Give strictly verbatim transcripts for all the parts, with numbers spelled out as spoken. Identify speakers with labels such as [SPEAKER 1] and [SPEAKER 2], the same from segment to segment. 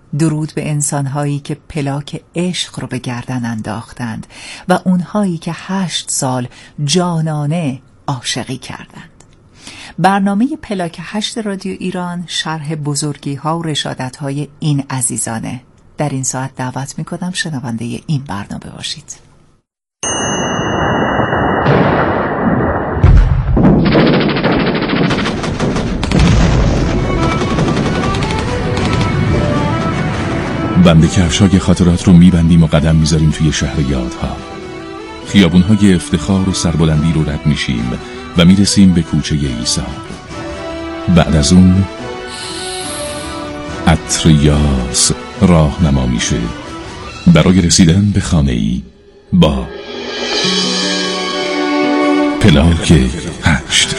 [SPEAKER 1] درود به انسانهایی که پلاک عشق رو به گردن انداختند و اونهایی که هشت سال جانانه عاشقی کردند. برنامه پلاک هشت رادیو ایران شرح بزرگی ها و رشادت های این عزیزانه. در این ساعت دعوت می کنم شنونده این برنامه باشید.
[SPEAKER 2] بند کفشای خاطرات رو میبندیم و قدم میذاریم توی شهر یادها. خیابونهای افتخار و سربلندی رو رد میشیم و میرسیم به کوچه عیسی. بعد از اون عطر یاس راهنما میشه برای رسیدن به خانه‌ای با پلاک هشت.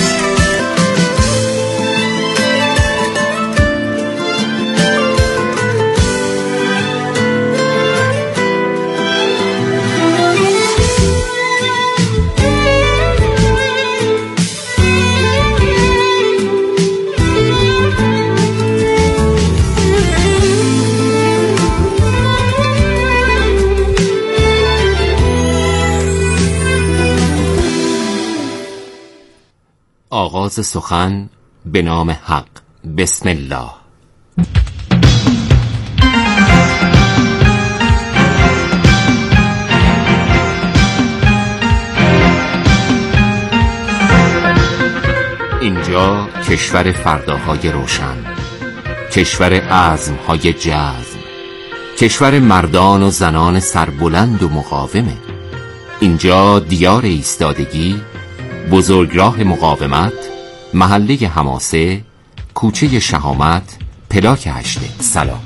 [SPEAKER 3] آغاز سخن به نام حق. بسم الله. اینجا کشور فرداهای روشن، کشور عزمهای جزم، کشور مردان و زنان سربلند و مقاومه. اینجا دیار ایستادگی، بزرگراه مقاومت، محله حماسه، کوچه شهامت، پلاک هشته. سلام.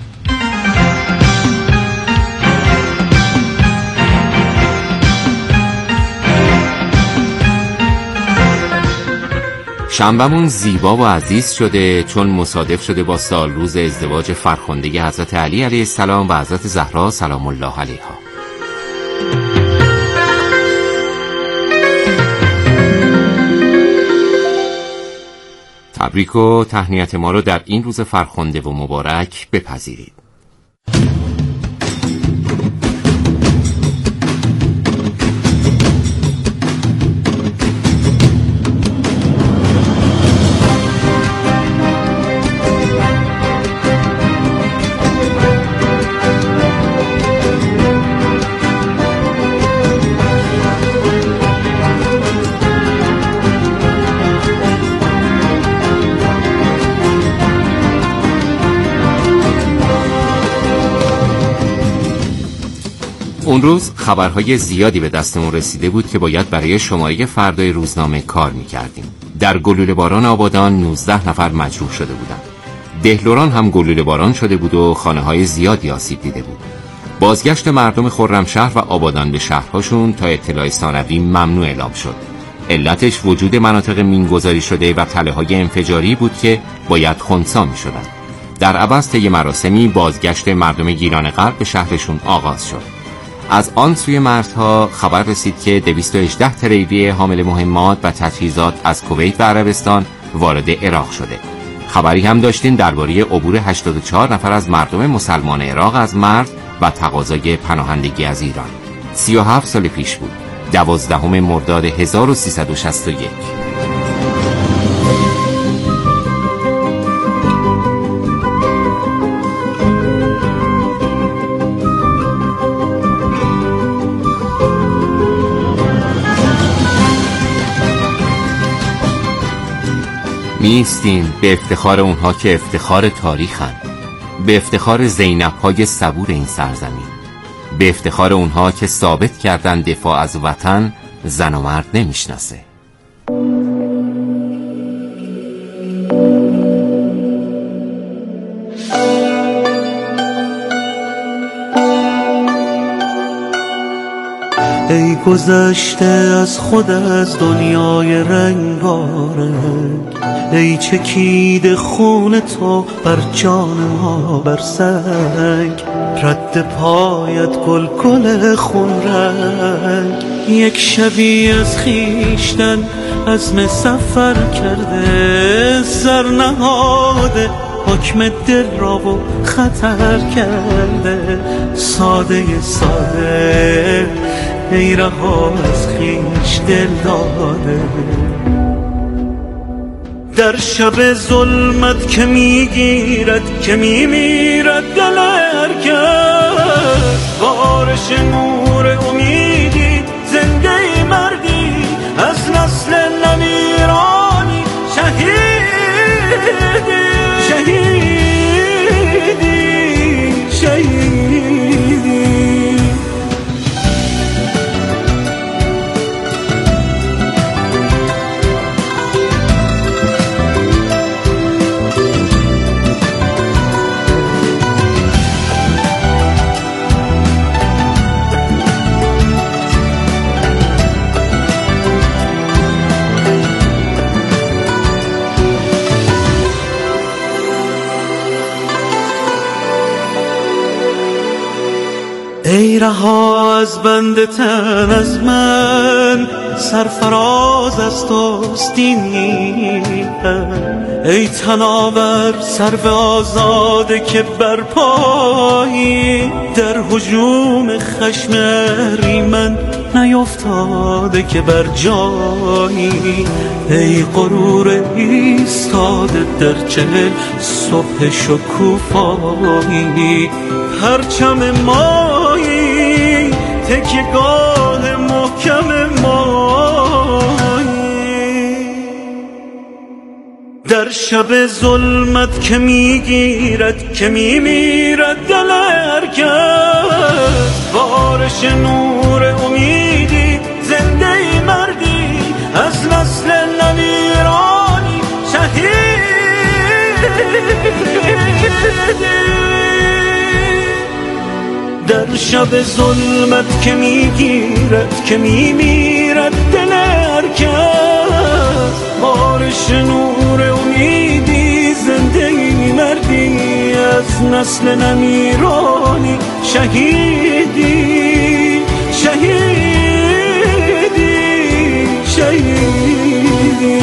[SPEAKER 3] شنبه‌مون زیبا و عزیز شده چون مصادف شده با سال روز ازدواج فرخنده حضرت علی علیه السلام و حضرت زهرا سلام الله علیها. تبریک و تهنیت ما رو در این روز فرخنده و مبارک بپذیرید. اون روز خبرهای زیادی به دستمون رسیده بود که باید برای شماره فردای روزنامه کار میکردیم. در گلوله باران آبادان نوزده نفر مجروح شده بودند. دهلوران هم گلوله باران شده بود و خانه‌های زیادی آسیب دیده بود. بازگشت مردم خرمشهر و آبادان به شهرهاشون تا اطلاع ثانوی ممنوع اعلام شد. علتش وجود مناطق مینگذاری شده و تله‌های انفجاری بود که باید خنثی می‌شدند. در عوض طی مراسمی بازگشت مردم گیلان غرب به شهرشون آغاز شد. از آن سوی مرزها خبر رسید که دویست و هجده تریلی حامل مهمات و تجهیزات از کویت و عربستان وارد عراق شده. خبری هم داشتین درباره عبور هشتاد و چهار نفر از مردم مسلمان عراق از مرز و تقاضای پناهندگی از ایران. سی و هفت سال پیش بود، دوازدهم مرداد هزار و سیصد و شصت و یک. میستیم به افتخار اونها که افتخار تاریخن، به افتخار زینب های صبور این سرزمین، به افتخار اونها که ثابت کردن دفاع از وطن زن و مرد نمیشناسه.
[SPEAKER 4] ای گذشته از خود از دنیای رنگارنگ، ای چکیده خون تو بر جان ما بر سنگ، رد پایت گل گل خون رنگ، یک شبی از خیشتن عزم سفر کرده، سر نهاده حکم دل را و خطر کرده. ساده ساده ای رها از خویش دل داده. در شب ظلمت که میگیرد که میمیرد دل هر کس، بارش نور امیدی زنده مردی از نسل نمیرانی، شهیدی شهیدی شهیدی. ای رها از بند تن از من، سرفراز از توست این میهن. ای تناور سرو آزاده که برپایی، در هجوم خشم اهریمن نیفتاده که بر جایی. ای غرور ایستاده در چهل صبح شکوفایی، پرچم مایی تکیه‌گاه محکم مایی. در شب ظلمت که میگیرد که میمیرد دل هر کس، بارش نور امیدی زنده مردی از نسل نمیرانی، شهیدی. در شب ظلمت که میگیرد که میمیرد دل هر کس، بارش نور امیدی زنده مردی از نسل نمیرانی، شهیدی شهیدی شهیدی.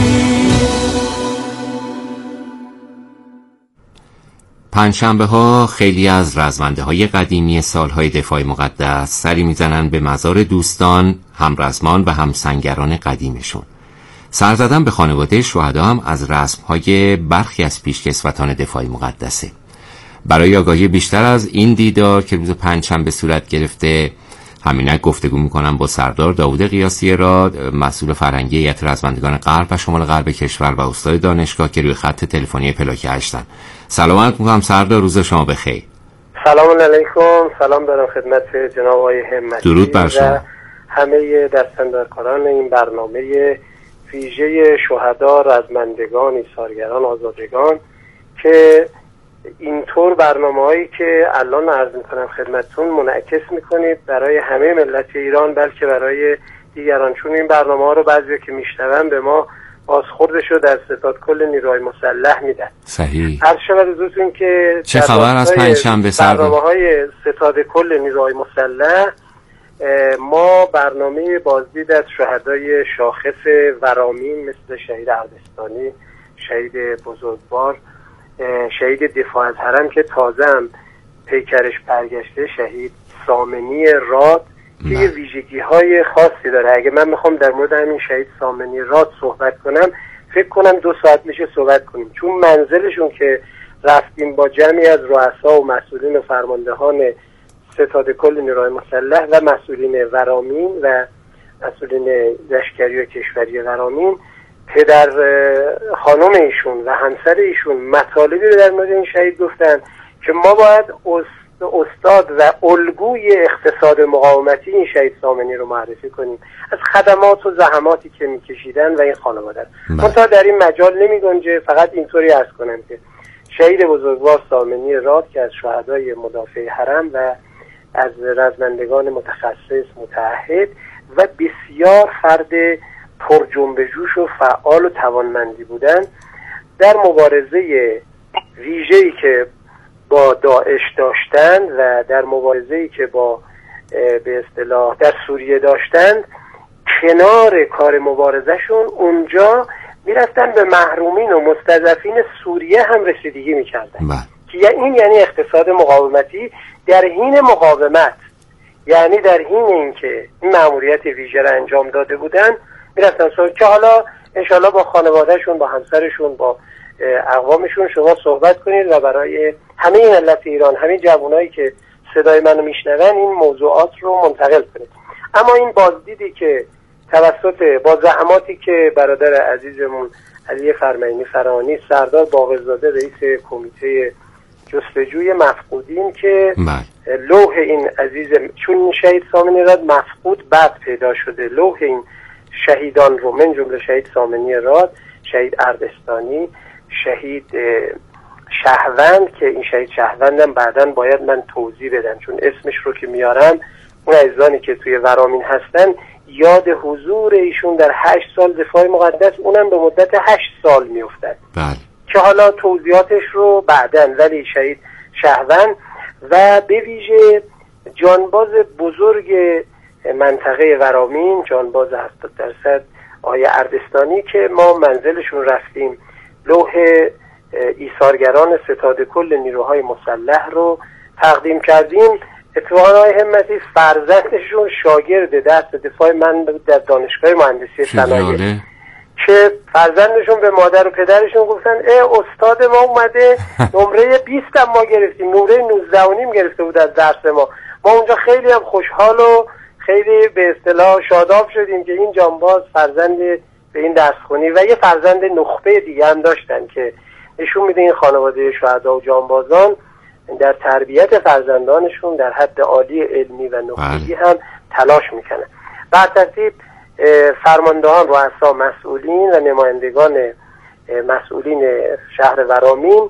[SPEAKER 3] پنجشنبه ها خیلی از رزمنده های قدیمی سالهای دفاع مقدس سری میزنن به مزار دوستان، همرزمان و همسنگران قدیمشون. سر زدن به خانواده شهدا هم از رسمهای برخی از پیشکسوتان دفاع مقدسه. برای آگاهی بیشتر از این دیدار که روز پنجشنبه صورت گرفته، همینک گفتگو میکنم با سردار داوود قیاسی راد، مسئول فرهنگی هیئت رزمندگان غرب و شمال غرب کشور و استاد دانشگاه که روی خط تلفنی پلاک هشتن. سلام علیکم سردار، روز شما بخیر.
[SPEAKER 5] سلام علیکم، سلام دارم خدمت جناب آقای همتی.
[SPEAKER 3] درود بر شما.
[SPEAKER 5] همه دستاندرکاران این برنامه ویژه شهدا، رزمندگان، ایثارگران، آزادگان که اینطور برنامه‌هایی که الان عرض می‌کنم خدمتتون منعکس می‌کنید برای همه ملت ایران، بلکه برای دیگران، چون این برنامه‌ها رو بعضیا که میشنون به ما بازخوردش رو در ستاد کل نیروهای مسلح میدن.
[SPEAKER 3] صحیح.
[SPEAKER 5] هر شود حضورتون که
[SPEAKER 3] چه خبر از پنجشنبه سردار؟
[SPEAKER 5] برنامه‌های ستاد کل نیروهای مسلح ما برنامه بازدید از شهدای شاخص ورامین مثل شهید اردستانی، شهید بزرگوار، شهید دفاع از حرم که تازه هم پیکرش برگشته، شهید سامنی راد که یه ویژگی های خاصی داره. اگه من میخوام در مورد همین شهید سامنی راد صحبت کنم فکر کنم دو ساعت میشه صحبت کنیم، چون منزلشون که رفتیم با جمعی از رؤسا و مسئولین و فرماندهان ستاد کل نیروهای مسلح و مسئولین ورامین و مسئولین لشکری و کشوری ورامین، پدر خانم ایشون و همسر ایشون مطالبی رو در مورد این شهید گفتن که ما باید استاد و الگوی اقتصاد مقاومتی این شهید سامنی رو معرفی کنیم، از خدمات و زحماتی که میکشیدن و این خانواده. منتها در این مجال نمی گنجه. فقط اینطوری عرض کنم که شهید بزرگوار سامنی راد که از شهدای مدافع حرم و از رزمندگان متخصص متعهد و بسیار فرد پر جنب و جوش و فعال و توانمندی بودن، در مبارزه ویژه‌ای که با داعش داشتند و در مبارزه‌ای که با به اصطلاح در سوریه داشتند، کنار کار مبارزهشون اونجا میرفتن به محرومین و مستضعفین سوریه هم رسیدگی میکردن
[SPEAKER 3] بله.
[SPEAKER 5] که این یعنی اقتصاد مقاومتی در حین مقاومت، یعنی در حین اینکه این مأموریت ویژه را انجام داده بودن میرفتن که حالا انشالله با خانوادهشون، با همسرشون، با اقوامشون شما صحبت کنید و برای همه ملت ایران، همه جوانایی که صدای منو میشنون این موضوعات رو منتقل کنید. اما این بازدیدی که توسط با زحماتی که برادر عزیزمون علی فرمینی فرانی، سردار باقرزاده رئیس کمیته جستجوی مفقودین که لوح این عزیز، چون شهید سامنی راد مفقود بعد پیدا شده، لوح این شهیدان رو من جمله شهید سامنی راد، شهید اردستانی، شهید شهوند که این شهید شهوندم بعداً باید من توضیح بدم چون اسمش رو که میارم اون عزیزانی که توی ورامین هستن یاد حضور ایشون در هشت سال دفاع مقدس، اونم به مدت هشت سال میافتد
[SPEAKER 3] بله.
[SPEAKER 5] که حالا توضیحاتش رو بعداً، ولی شهید شهوند و به ویژه جانباز بزرگ منطقه ورامین، جانباز هفتاد درصد آقای اردستانی که ما منزلشون رفتیم، لوح ایثارگران ستاد کل نیروهای مسلح رو تقدیم کردیم. اتفاقا آقای همتی فرزندشون شاگرد درس دفاع من بود در دانشگاه مهندسی صنایع که فرزندشون به مادر و پدرشون گفتن ای استاد ما اومده نمره بیست هم ما گرفتیم، نمره نوزده و نیم گرفته بود از درس ما. ما اونجا خیلی هم خوشحال و خیلی به اصطلاح شاداب شدیم که این جانباز فرزند به این درس خونی و یه فرزند نخبه دیگه هم داشتن که نشون میده این خانواده شهدا و جانبازان در تربیت فرزندانشون در حد عالی علمی و نخبگی هم تلاش میکنن. بر ترتیب فرماندهان، رؤسا، مسئولین و نمایندگان مسئولین شهر ورامین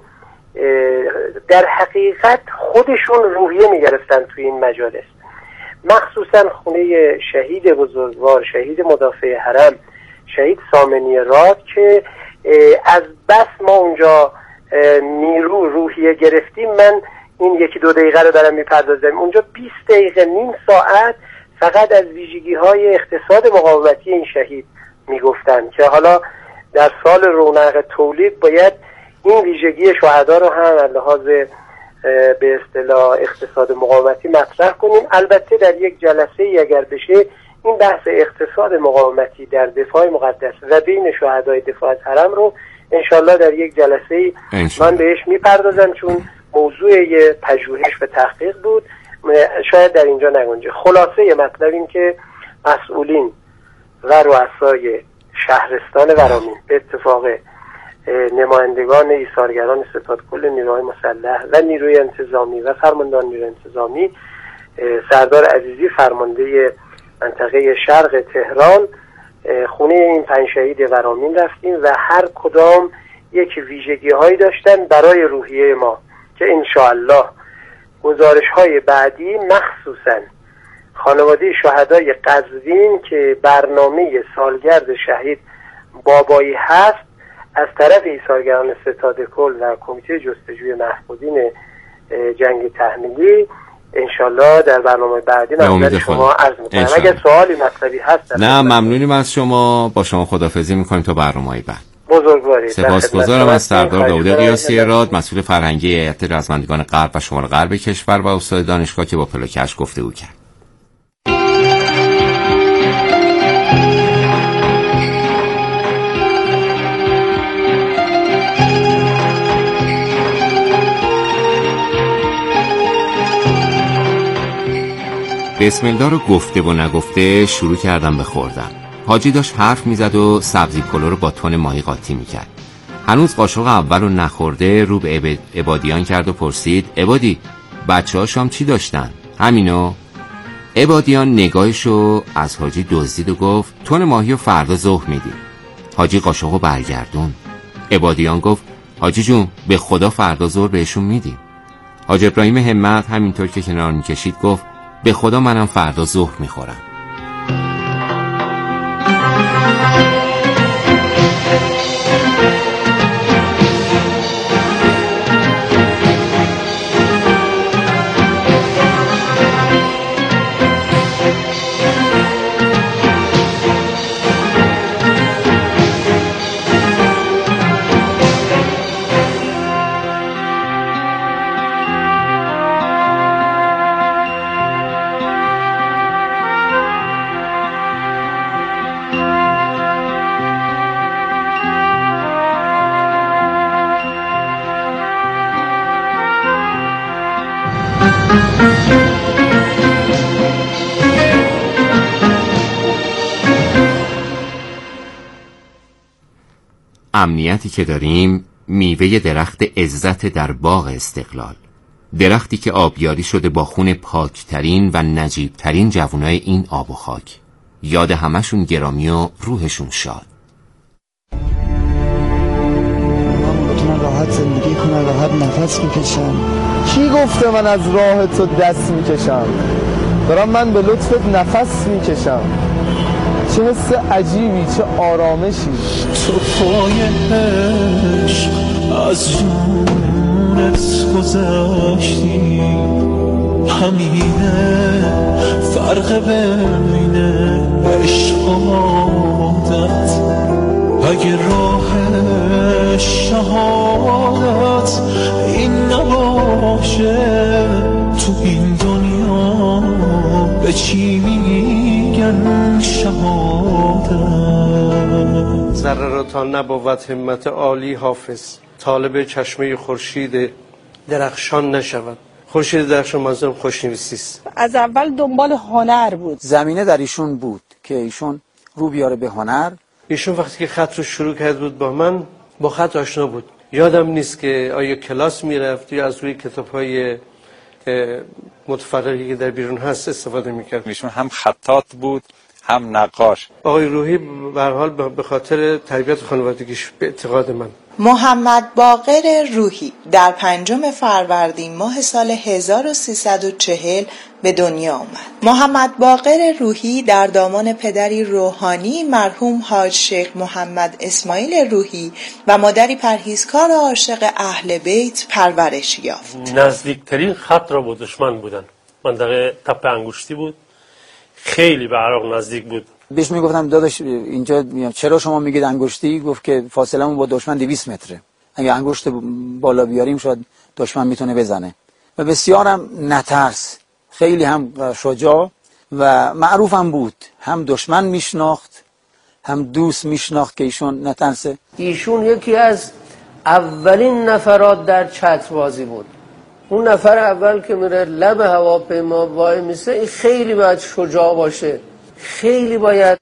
[SPEAKER 5] در حقیقت خودشون روحیه میگرفتن توی این مجالس، مخصوصا خونه شهید بزرگوار، شهید مدافع حرم، شهید سامنی راد که از بس ما اونجا نیرو روحیه گرفتیم. من این یکی دو دقیقه رو دارم میپردازم. اونجا بیست دقیقه، نیم ساعت فقط از ویژگی های اقتصاد مقاومتی این شهید میگفتن که حالا در سال رونق تولید باید این ویژگی شهدا رو هم از لحاظ به اصطلاح اقتصاد مقاومتی مطرح کنیم. البته در یک جلسه ای اگر بشه این بحث اقتصاد مقاومتی در دفاع مقدس و بین شهدای دفاع از حرم رو انشالله در یک جلسه ای من بهش میپردازم چون موضوع پژوهش و تحقیق بود، شاید در اینجا نگنجه. خلاصه مطلب این که مسئولین و رؤسای شهرستان ورامین به اتفاق نمایندگان ایثارگران ستاد کل نیروهای مسلح و نیروی انتظامی و فرماندهان نیروی انتظامی، سردار عزیزی فرمانده منطقه شرق تهران، خونه این پنج شهید ورامین رفتیم و هر کدام یک ویژگی هایی داشتن برای روحیه ما که انشاءالله گزارش های بعدی مخصوصا خانواده شهدای قزوین که برنامه سالگرد شهید بابایی هست از طرف ایثارگران ستاد کل و کمیته جستجوی مفقودین جنگ تحمیلی انشالله در برنامه بعدی نظر شما عرض میکنم. اگر سوالی مطلبی هست
[SPEAKER 3] نه ممنونیم از شما، با شما خداحافظی میکنیم تا برنامه‌های بعد.
[SPEAKER 5] بزرگواری.
[SPEAKER 3] سپاسگزارم از سردار داود قیاسی راد، مسئول فرهنگی هیئت رزمندگان غرب و شمال غرب کشور و استاد دانشگاه که با پلاکش گفتگو کرد. بسم الله رو گفته و نگفته شروع کردم به خوردن. حاجی داشت حرف میزد و سبزی پلو رو با تن ماهی قاطی میکرد. هنوز قاشق اول رو نخورده رو به عبادیان کرد و پرسید عبادی بچه ها شام چی داشتن؟ همینو؟ عبادیان نگاهشو از حاجی دزدید و گفت تن ماهی رو فردا ظهر میدی. حاجی قاشق رو برگردون. عبادیان گفت حاجی جون به خدا فردا ظهر بهشون میدیم. حاج ابراهیم همت همینطور که کنار میکشید گفت به خدا منم فردا ظهر میخورم. امنیتی که داریم میوه درخت عزت در باغ استقلال، درختی که آبیاری شده با خون پاکترین و نجیبترین جوانای این آب و خاک. یاد همشون گرامی و روحشون شاد.
[SPEAKER 6] من بتونم راحت زندگی کنم، راحت نفس بکشم. کی گفته من از راه تو دست میکشم؟ دارم من به لطفت نفس میکشم. چه حس عجیبی، چه آرامشی.
[SPEAKER 4] تو پای عشق از جونت گذشتی، همینه فرق بین عشق و عادت. اگه راه شهادت این نباشه، تو این دنیا به چی میگن شهادت؟
[SPEAKER 5] ذره را تا نبود همت عالی حافظ، طالب چشمه خورشید درخشان نشود. خورشید درخشان منظورم خوشنویسی است.
[SPEAKER 7] از اول دنبال هنر بود،
[SPEAKER 6] زمینه در ایشون بود که ایشون رو بیاره به هنر.
[SPEAKER 5] ایشون وقتی که خط رو شروع کرد بود با من، با خط آشنا بود. یادم نیست که آیا کلاس میرفت یا از روی کتاب‌های متفرقی که در بیرون هست استفاده میکرد.
[SPEAKER 8] ایشون هم خطاط بود هم نقاش.
[SPEAKER 5] آقای روحی به هر حال به خاطر تربیت خانوادگیش به اعتقاد من.
[SPEAKER 9] محمد باقر روحی در پنجم فروردین ماه سال هزار و سیصد و چهل به دنیا آمد. محمد باقر روحی در دامان پدری روحانی مرحوم حاج شیخ محمد اسماعیل روحی و مادری پرهیزکار و عاشق اهل بیت پرورش یافت.
[SPEAKER 10] نزدیکترین خط را با دشمن بودن. منطقه تپه انگشتی بود، خیلی به عراق نزدیک بود.
[SPEAKER 6] بهش میگفتم داداش اینجا چرا شما میگید انگشتی؟ گفت که فاصله‌مون با دشمن دویست متره، اگه انگشت بالا بیاریم شاید دشمن میتونه بزنه. و بسیارم نترس، خیلی هم شجاع و معروفم بود، هم دشمن میشناخت هم دوست میشناخت که ایشون نترسه.
[SPEAKER 11] ایشون یکی از اولین نفرات در چتر بازی بود. اون نفر اول که میره لب هواپیما وای میسه، این خیلی باید شجاع باشه، خیلی باید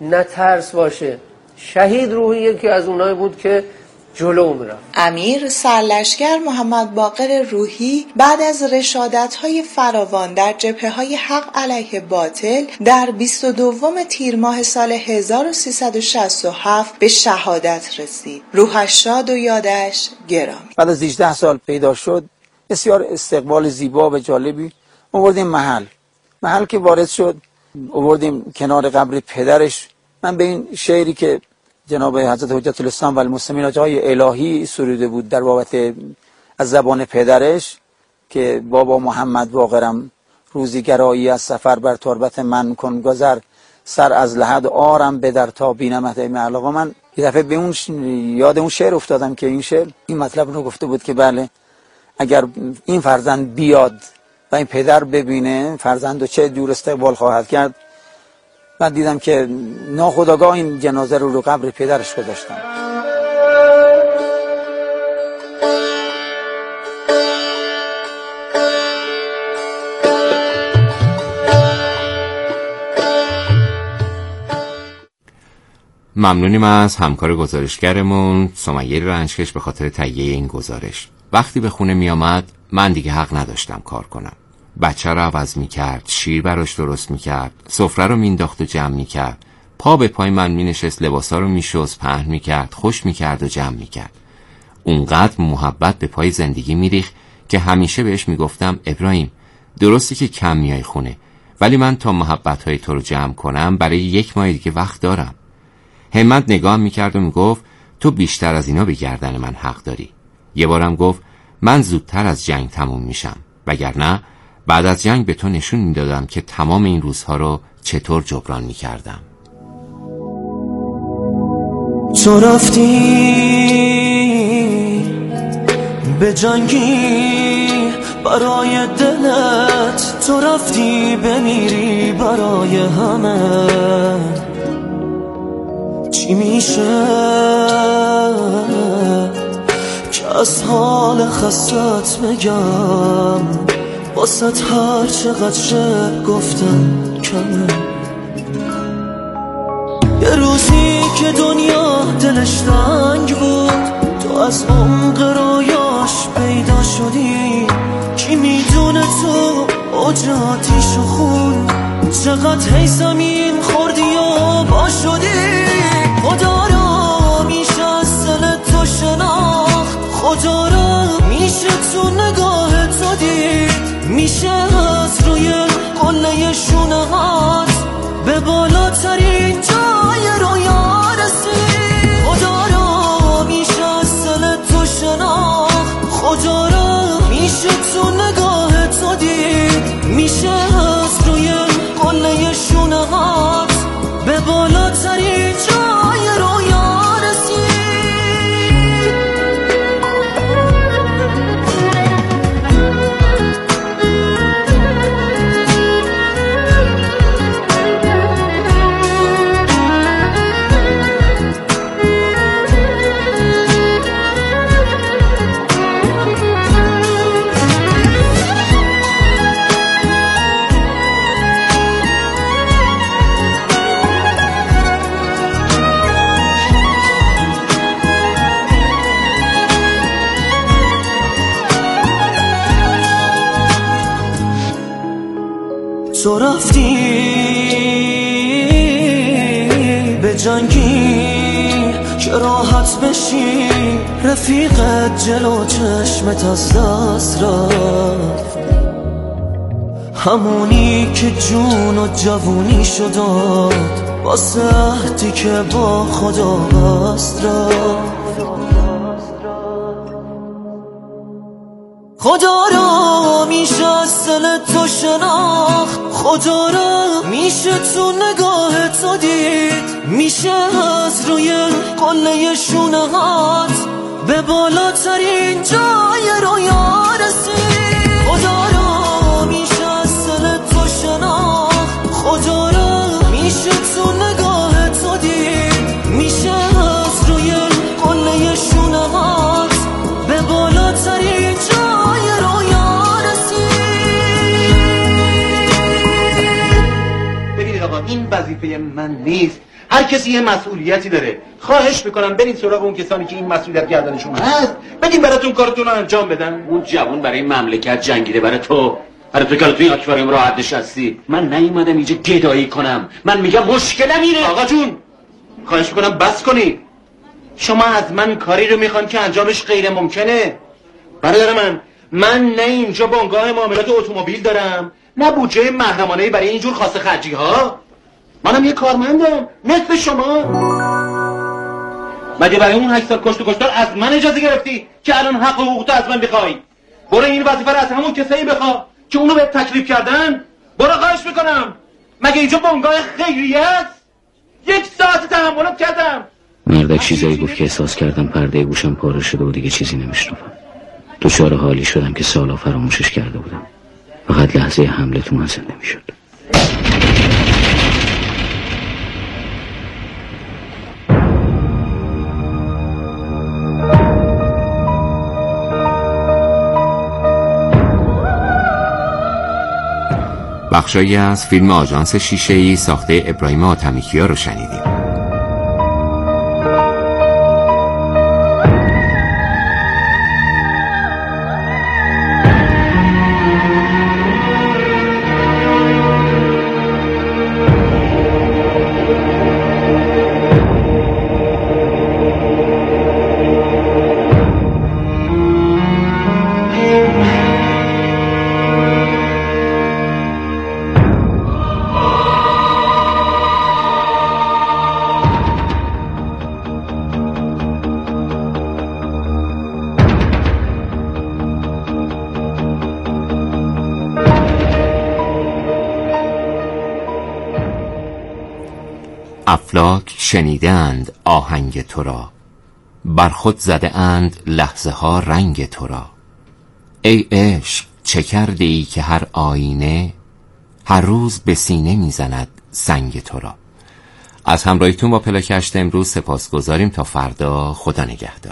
[SPEAKER 11] نترس باشه. شهید روحی یکی از اونایی بود که جلو میرفت.
[SPEAKER 9] امیر سرلشکر محمد باقر روحی بعد از رشادت‌های فراوان در جبهه‌های حق علیه باطل در بیست و دوم تیر ماه سال هزار و سیصد و شصت و هفت به شهادت رسید. روحش شاد و یادش گرامی.
[SPEAKER 6] بعد از هجده سال پیدا شد. بسیار استقبال زیبا و جالبی. آوردیم محل محل که وارد شد، آوردیم کنار قبر پدرش. من به این شعری که جناب حضرت حجت الاسلام و المسلمین جای الهی سروده بود در بابت از زبان پدرش که بابا محمد باقرم، روزی گرایی از سفر بر تربت من کن گذر، سر از لحد آرم بدر تا بینمت ای معلقا. من یه دفعه به اون یاد اون شعر افتادم که این شعر این مطلب رو گفته بود که بله اگر این فرزند بیاد و این پدر ببینه فرزند رو چه جور استقبال خواهد کرد. من دیدم که ناخودآگاه این جنازه رو رو قبر پدرش گذاشتم.
[SPEAKER 3] ممنونیم از همکار گزارشگرمون سمیه رنجکش به خاطر تهیه این گزارش. وقتی به خونه می آمد من دیگه حق نداشتم کار کنم. بچه رو عوض می کرد، شیر براش درست می کرد، سفره رو مینداخت و جمع می کرد، پا به پای من می نشست، لباسا رو می شست، پهن می کرد، خوش می کرد و جمع می کرد. اونقدر محبت به پای زندگی می ریخت که همیشه بهش می گفتم ابراهیم درستی که کم میای خونه، ولی من تا محبت های تو رو جمع کنم برای یک ماه دیگه وقت دارم. همت نگاه می کرد و می گفت تو بیشتر از اینا به گردن من حق داری. یه بارم گفت من زودتر از جنگ تموم میشم، وگرنه بعد از جنگ به تو نشون میدادم که تمام این روزها رو چطور جبران میکردم.
[SPEAKER 4] تو رفتی به جنگی برای دلت، تو رفتی بمیری برای همه. چی میشه که از حال خستت بگم؟ واسط هر چقدر شعر گفتم کمه. یه روزی که دنیا دلش تنگ بود تو از عمق رویاش پیدا شدی. کی میدونه تو اوج آتیش و خون چقدر هی زمین خوردی و با شدی. خدا را میشه از دل تو شناخت، خدا را میشه تو نگاه تو دید، میشه از روی قله شونه هات به بالاترین جای رویا رسید. خدا را میشه از دل تو شناخت، خدا را میشه تو نگاه تو دید، میشه از روی قله شونه هات به بالاترین جای رویا رسید. تو رفتی به جنگی که راحت بشی، رفیقت جلو چشمت از دست رفت، همونی که جون و جوونی شداد واسه عهدی که با خدا بست رفت. خدا را میشه از دل تو شناخت، خدا را میشه تو نگاه تو دید، میشه از روی قله شونه هات به بالاترین جای رویا رسید. خدا را میشه از دل تو شناخت، خدا را میشه تو نگاه تو دید، میشه از روی قله شونه هات به بالاترین جای رویا رسید.
[SPEAKER 12] ببینید آقا این وظیفه من نیست، هر کسی یه مسئولیتی داره. خواهش میکنم برید سراغ اون کسانی که این مسئولیت گردنشون هست، بگیم براتون کارتون رو انجام بدن.
[SPEAKER 13] اون جوان برای مملکت جنگیده، برای تو برای تو که تو این آکواریوم راحت نشستی. من نیومدم اینجا گدایی کنم، من میگم مشکلم اینه.
[SPEAKER 12] آقا جون خواهش میکنم بس کنی. شما از من کاری رو میخوان که انجامش غیر ممکنه. برادر من، من نه اینجا بنگاه معاملات اتومبیل دارم، نه بودجه محرمانه‌ای برای اینجور خاصه خرجی ها. منم یه کارمندم مثل شما. مگه برای اون هشت سال کشت و کشتار از من اجازه گرفتی که الان حق و حقوقتو از من بخوای؟ برو این وظیفه رو از همون کسایی بخوا که اونو بهت تکلیف کردن. برو خواهش میکنم. مگه اینجا بنگاه خیریه است؟ یک ساعت تحملات کردم.
[SPEAKER 13] مردک چیزایی گفت که احساس کردم پرده گوشم پاره شده و دیگه چیزی نمیشنوم. دچار حالی شدم که سالا فراموشش کرده بودم، فقط لحظه حمله تو من زنده میشد.
[SPEAKER 3] بخشایی از فیلم آژانس شیشه‌ای ساخته ابراهیم آتمیکیا رو شنیدیم. افلاک شنیدند آهنگ تو را، بر خود زده اند لحظه ها رنگ تو را. ای عشق چه کرده ای که هر آینه هر روز به سینه میزند سنگ تو را. از همراهیتون با پلاکشت امروز سپاسگزاریم. تا فردا، خدا نگهدار.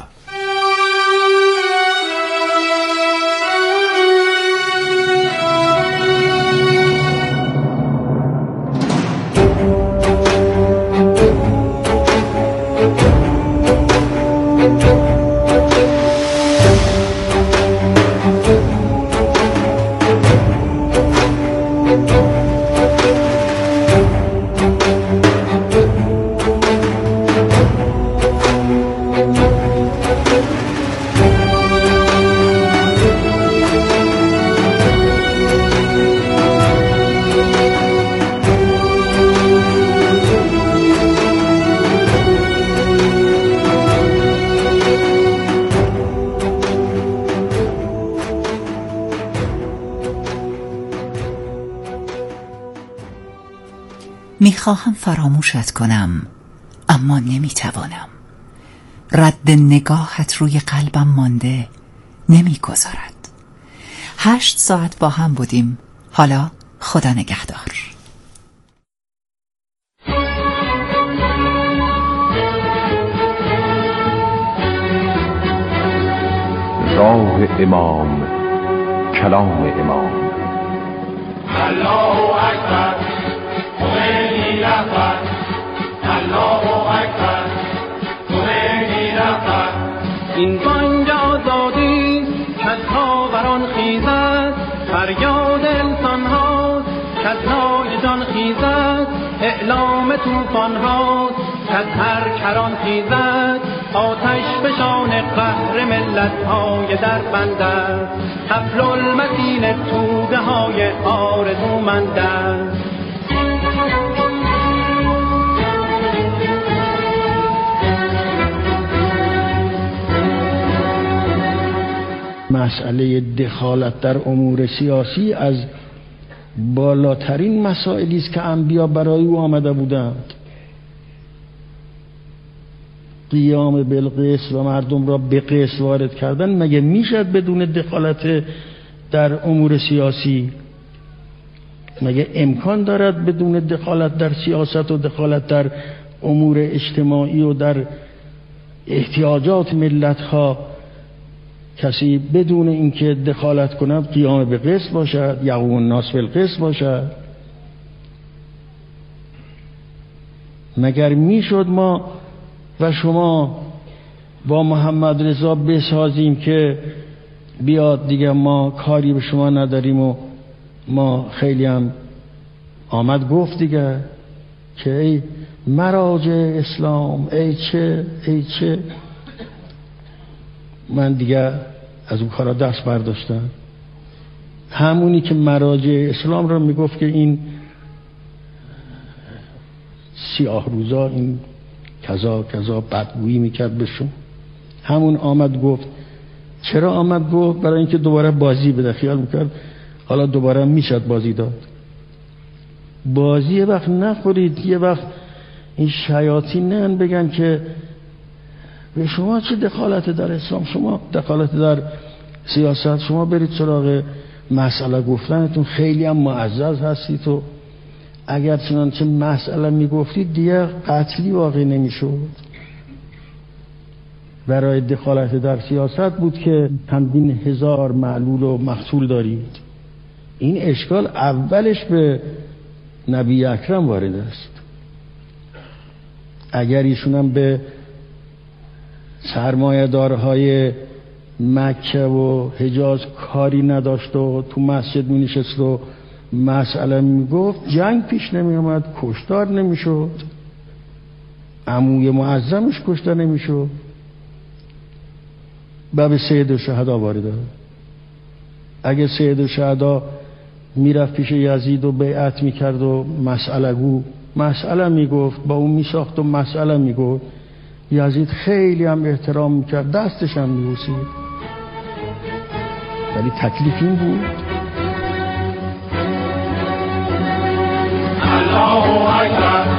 [SPEAKER 1] میخواهم فراموشت کنم اما نمیتوانم. رد نگاهت روی قلبم مانده نمیگذارد. هشت ساعت با هم بودیم. حالا خدا نگهدار.
[SPEAKER 2] راه امام، کلام امام.
[SPEAKER 14] الله اکبر، خمینی رهبر. الله اکبر، خمینی رهبر. این بانگ آزادی کز خاوران خیزد، فریاد انسان هاست کز نای جان خیزد، اعلام توفان هاست کز هر کران خیزد، آتش فشان قهر ملت های در بند است، حبل المتین توده های آرزومند است.
[SPEAKER 15] مسئله دخالت در امور سیاسی از بالاترین مسائلی است که انبیا برای او آمده بودند. قیام بالقسط و مردم را به قسط وارد کردن مگه میشد بدون دخالت در امور سیاسی؟ مگه امکان دارد بدون دخالت در سیاست و دخالت در امور اجتماعی و در احتیاجات ملت ها کسی بدون اینکه دخالت کند قیام به قسط باشد، یقوم الناس بالقسط باشد؟ مگر میشد ما و شما با محمد رضا بسازیم که بیاد دیگه ما کاری به شما نداریم و ما خیلی هم آمد گفت دیگه که ای مراجع اسلام، ای چه ای چه من دیگه از اون کارا دست برداشتم. همونی که مراجع اسلام را میگفت که این سیاه روزا این کذا کذا بدگویی میکرد بهشون، همون آمد گفت. چرا آمد گفت؟ برای اینکه دوباره بازی بده. خیال میکرد حالا دوباره میشد بازی داد. بازی یه وقت نخورید، یه وقت این شیاطین نه بگن که به شما چه دخالت در اسلام، شما دخالت در سیاست، شما برید سراغ مسئله گفتنتون، خیلی هم معزز هستید و اگر چنانچه مسئله میگفتید دیگه قتلی واقع نمیشد. برای دخالت در سیاست بود که چندین هزار معلول و مقتول دارید. این اشکال اولش به نبی اکرم وارد است. اگر ایشون هم به سرمایه‌دارهای مکه و حجاز کاری نداشت و تو مسجد می نشست و مسئله می گفت، جنگ پیش نمی اومد، کشتار نمی شد، عموی معظمش کشتار نمی شد. و به سید الشهدا وارده. اگه سید الشهدا می رفت پیش یزید و بیعت می کرد و مسئله گو مسئله می گفت، با اون می ساخت و مسئله می گفت، یزید خیلی هم احترام می کرد، دستش هم می بوسید. ولی تکلیف این بود.
[SPEAKER 14] الله اکبر.